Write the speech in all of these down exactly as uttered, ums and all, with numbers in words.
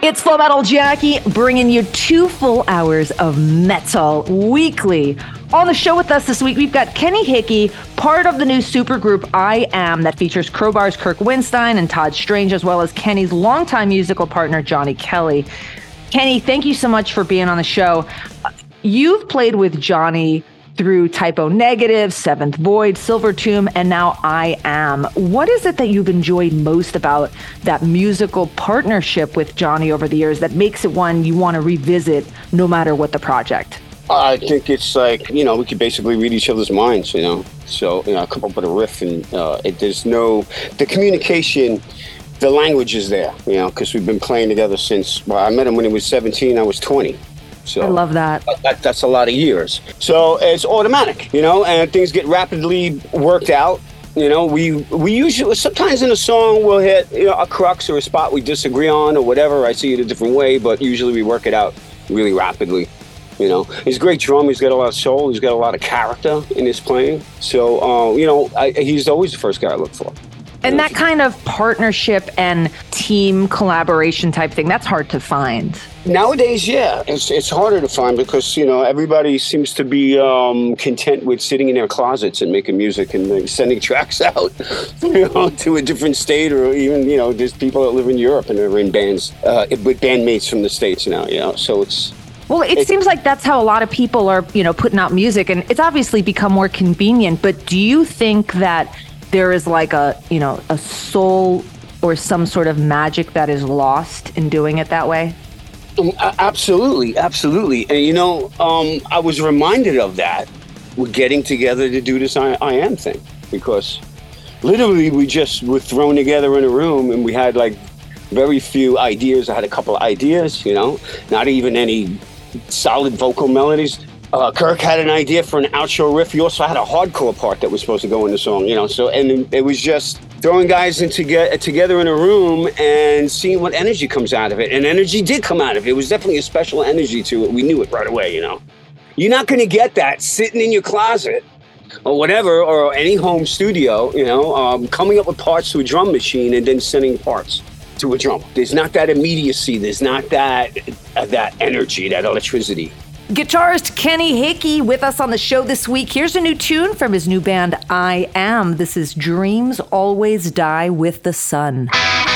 It's Flow Metal Jackie bringing you two full hours of metal weekly. On the show with us this week, we've got Kenny Hickey, part of the new supergroup I Am that features Crowbar's Kirk Winstein and Todd Strange, as well as Kenny's longtime musical partner, Johnny Kelly. Kenny, thank you so much for being on the show. You've played with Johnny through Typo Negative, Seventh Void, Silver Tomb, and now I Am. What is it that you've enjoyed most about that musical partnership with Johnny over the years that makes it one you want to revisit no matter what the project? I think it's like, you know, we could basically read each other's minds, you know. So, you know, I come up with a riff and uh, it, there's no, the communication, the language is there, you know, because we've been playing together since, well, I met him when he was seventeen, I was twenty. So I love that. that. That's a lot of years. So it's automatic, you know, and things get rapidly worked out. You know, we we usually, sometimes in a song we'll hit, you know, a crux or a spot we disagree on or whatever. I see it a different way, but usually we work it out really rapidly. You know, he's a great drummer. He's got a lot of soul. He's got a lot of character in his playing. So, uh, you know, I, he's always the first guy I look for. And that kind of partnership and team collaboration type thing, that's hard to find. Nowadays, yeah, it's it's harder to find because, you know, everybody seems to be um, content with sitting in their closets and making music and uh, sending tracks out, you know, to a different state, or even, you know, there's people that live in Europe and are in bands uh, with bandmates from the States now, you know, so it's... Well, it it's, seems like that's how a lot of people are, you know, putting out music, and it's obviously become more convenient, but do you think that there is like a, you know, a soul or some sort of magic that is lost in doing it that way? Um, absolutely, absolutely. And, you know, um, I was reminded of that. We're getting together to do this I, I Am thing, because literally we just were thrown together in a room and we had like very few ideas. I had a couple of ideas, you know, not even any solid vocal melodies. Uh, Kirk had an idea for an outro riff. He also had a hardcore part that was supposed to go in the song, you know. So, and it was just throwing guys into get, together in a room and seeing what energy comes out of it. And energy did come out of it. It was definitely a special energy to it. We knew it right away, you know. You're not going to get that sitting in your closet or whatever, or any home studio, you know, um, coming up with parts to a drum machine and then sending parts to a drum. There's not that immediacy. There's not that uh, that energy, that electricity. Guitarist Kenny Hickey with us on the show this week. Here's a new tune from his new band, I Am. This is Dreams Always Die with the Sun.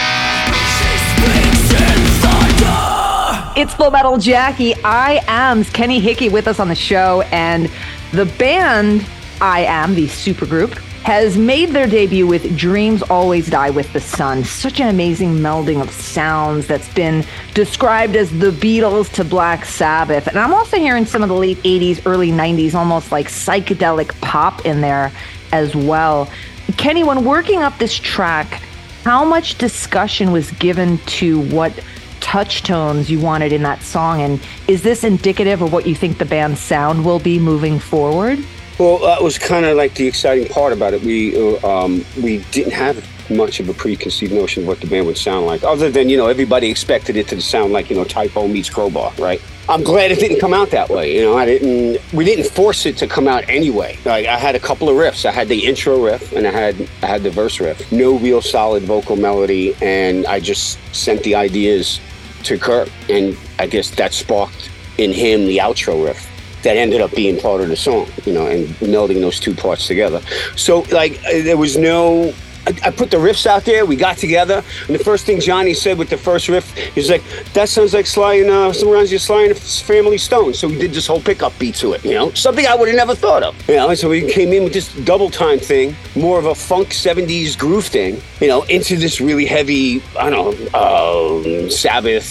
It's Flow Metal Jackie. I Am's Kenny Hickey with us on the show. And the band, I Am, the supergroup, has made their debut with Dreams Always Die with the Sun. Such an amazing melding of sounds that's been described as the Beatles to Black Sabbath. And I'm also hearing some of the late eighties, early nineties, almost like psychedelic pop in there as well. Kenny, when working up this track, how much discussion was given to what touch tones you wanted in that song? And is this indicative of what you think the band's sound will be moving forward? Well, that was kind of like the exciting part about it. We uh, um, we didn't have much of a preconceived notion of what the band would sound like, other than, you know, everybody expected it to sound like, you know, Typo meets Crowbar, right? I'm glad it didn't come out that way. You know, I didn't. We didn't force it to come out anyway. Like, I had a couple of riffs. I had the intro riff and I had I had the verse riff. No real solid vocal melody, and I just sent the ideas to Kirk, and I guess that sparked in him the outro riff that ended up being part of the song, you know, and melding those two parts together. So, like, there was no... I, I put the riffs out there, we got together, and the first thing Johnny said with the first riff, he's like, that sounds like Sly and, uh, some reminds you of Sly and Family Stone. So we did this whole pickup beat to it, you know, something I would have never thought of. You know, so we came in with this double time thing, more of a funk seventies groove thing, you know, into this really heavy, I don't know, um, Sabbath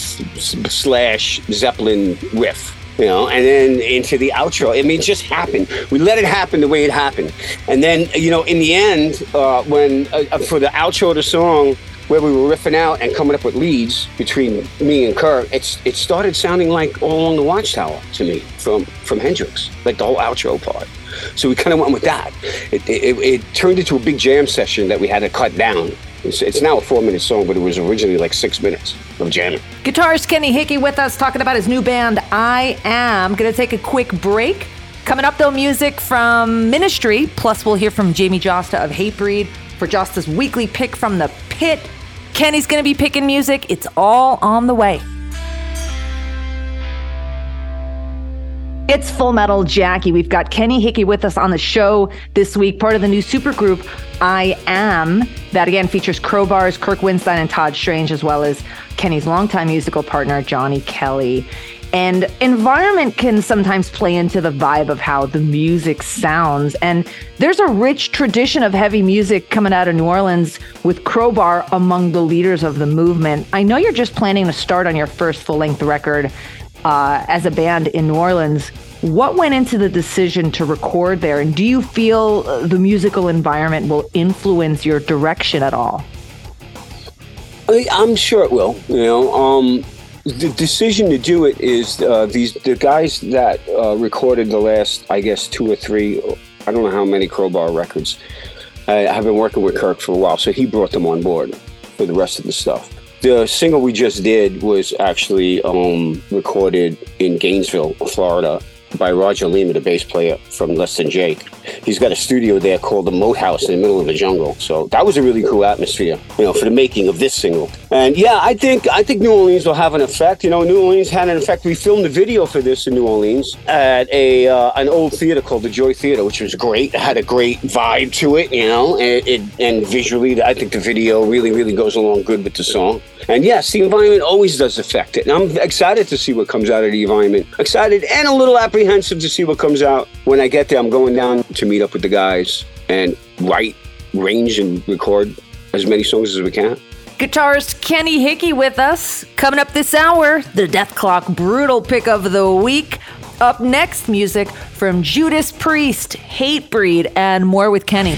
slash Zeppelin riff. You know, and then into the outro. I mean, it just happened. We let it happen the way it happened. And then, you know, in the end, uh, when uh, for the outro of the song, where we were riffing out and coming up with leads between me and Kirk, it's it started sounding like All Along the Watchtower to me from from Hendrix, like the whole outro part. So we kind of went with that. It, it, it turned into a big jam session that we had to cut down. It's, it's now a four-minute song, but it was originally like six minutes of jamming. Guitarist Kenny Hickey with us, talking about his new band, I Am. Going to take a quick break. Coming up, though, music from Ministry. Plus, we'll hear from Jamie Josta of Hatebreed for Josta's weekly pick from the pit. Kenny's going to be picking music. It's all on the way. It's Full Metal Jackie. We've got Kenny Hickey with us on the show this week, part of the new supergroup I Am. That again features Crowbars, Kirk Windstein, and Todd Strange, as well as Kenny's longtime musical partner, Johnny Kelly. And environment can sometimes play into the vibe of how the music sounds. And there's a rich tradition of heavy music coming out of New Orleans with Crowbar among the leaders of the movement. I know you're just planning to start on your first full-length record uh, as a band in New Orleans. What went into the decision to record there? And do you feel the musical environment will influence your direction at all? I'm sure it will, you know. Um, the decision to do it is uh, these the guys that uh, recorded the last, I guess, two or three, I don't know how many Crowbar records. I have been working with Kirk for a while, so he brought them on board for the rest of the stuff. The single we just did was actually um, recorded in Gainesville, Florida, by Roger Lima, the bass player from Less Than Jake. He's got a studio there called the Moat House in the middle of the jungle. So that was a really cool atmosphere, you know, for the making of this single. And yeah, I think I think New Orleans will have an effect. You know, New Orleans had an effect. We filmed the video for this in New Orleans at a uh, an old theater called the Joy Theater, which was great. It had a great vibe to it, you know, and, it, and visually, I think the video really, really goes along good with the song. And yes, the environment always does affect it. And I'm excited to see what comes out of the environment. Excited and a little apprehensive to see what comes out. When I get there, I'm going down to meet up with the guys and write, range, and record as many songs as we can. Guitarist Kenny Hickey with us. Coming up this hour, the Dethklok Brutal Pick of the Week. Up next, music from Judas Priest, Hatebreed, and more with Kenny.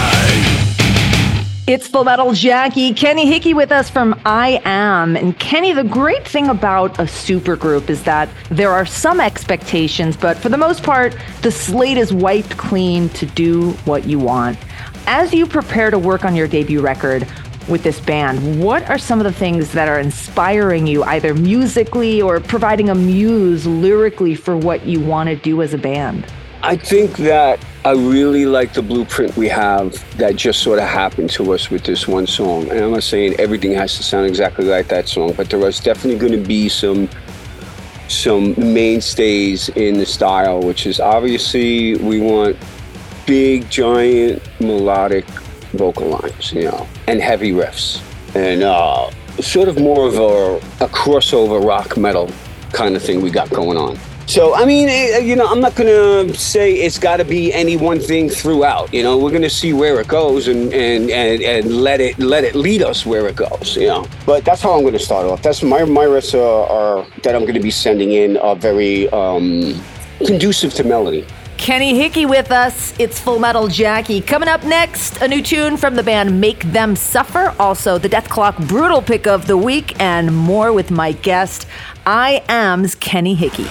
It's Full Metal Jackie. Kenny Hickey with us from I Am. And Kenny, the great thing about a supergroup is that there are some expectations, but for the most part, the slate is wiped clean to do what you want. As you prepare to work on your debut record with this band, what are some of the things that are inspiring you, either musically or providing a muse lyrically for what you want to do as a band? I think that I really like the blueprint we have that just sort of happened to us with this one song. And I'm not saying everything has to sound exactly like that song, but there is definitely going to be some some mainstays in the style, which is obviously we want big, giant, melodic vocal lines, you know, and heavy riffs. And uh, sort of more of a, a crossover rock metal kind of thing we got going on. So, I mean, you know, I'm not going to say it's got to be any one thing throughout. You know, we're going to see where it goes and, and, and, and let it let it lead us where it goes, you know. But that's how I'm going to start off. That's my, my riffs are, are, that I'm going to be sending in are very um, conducive to melody. Kenny Hickey with us. It's Full Metal Jackie. Coming up next, a new tune from the band Make Them Suffer. Also, the Dethklok Brutal Pick of the Week, and more with my guest, I Am's Kenny Hickey.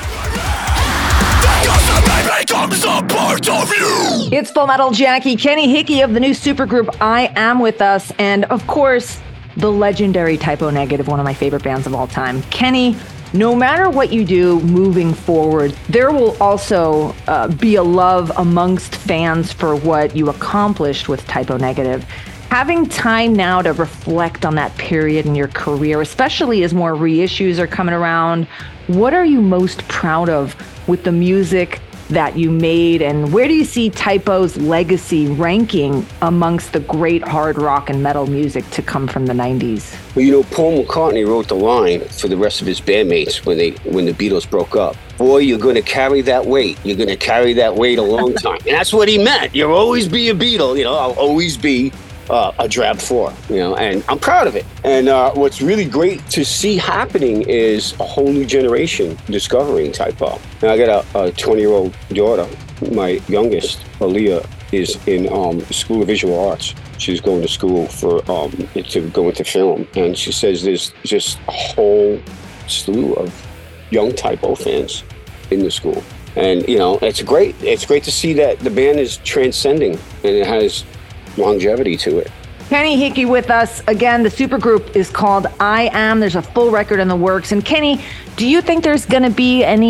It's Full Metal Jackie. Kenny Hickey of the new supergroup I Am with us. And of course, the legendary Typo Negative, one of my favorite bands of all time. Kenny, no matter what you do moving forward, there will also uh, be a love amongst fans for what you accomplished with Typo Negative. Having time now to reflect on that period in your career, especially as more reissues are coming around, what are you most proud of with the music that you made, and where do you see Typo's legacy ranking amongst the great hard rock and metal music to come from the nineties? Well, you know, Paul McCartney wrote the line for the rest of his bandmates when they when the Beatles broke up. Boy, you're going to carry that weight. You're going to carry that weight a long time. And that's what he meant. You'll always be a Beatle. You know, I'll always be Uh, a drab four, you know, and I'm proud of it. And uh, what's really great to see happening is a whole new generation discovering Typo. Now, I got a twenty-year-old daughter. My youngest, Aaliyah, is in um, School of Visual Arts. She's going to school for um, to go into film, and she says there's just a whole slew of young Typo fans in the school. And you know, it's great. It's great to see that the band is transcending and it has longevity to it. Kenny Hickey with us. Again, the supergroup is called I Am. There's a full record in the works. And Kenny, do you think there's going to be any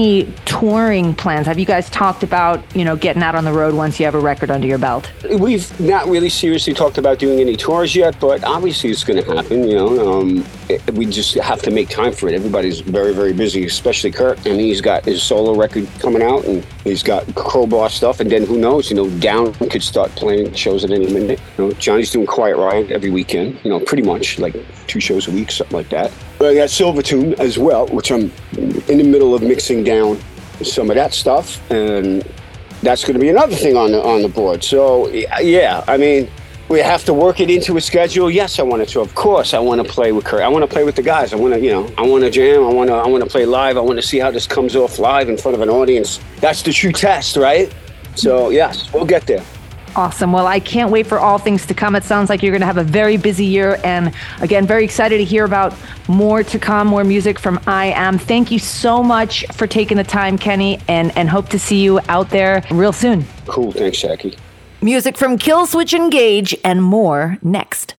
touring plans? Have you guys talked about, you know, getting out on the road once you have a record under your belt? We've not really seriously talked about doing any tours yet, but obviously it's going to happen, you know. Um, it, we just have to make time for it. Everybody's very, very busy, especially Kurt. I mean, he's got his solo record coming out, and he's got Crowbar stuff, and then who knows, you know, Down could start playing shows at any minute. You know, Johnny's doing Quiet Riot every weekend, you know, pretty much like two shows a week, something like that. I got Silvertune as well, which I'm in the middle of mixing down some of that stuff, and that's going to be another thing on the on the board. So yeah, I mean, we have to work it into a schedule. Yes, I want to. Of course, I want to play with Kurt. I want to play with the guys. I want to, you know, I want to jam. I want to. I want to play live. I want to see how this comes off live in front of an audience. That's the true test, right? So yes, we'll get there. Awesome. Well, I can't wait for all things to come. It sounds like you're going to have a very busy year. And again, very excited to hear about more to come, more music from I Am. Thank you so much for taking the time, Kenny, and, and hope to see you out there real soon. Cool. Thanks, Jackie. Music from Killswitch Engage and more next.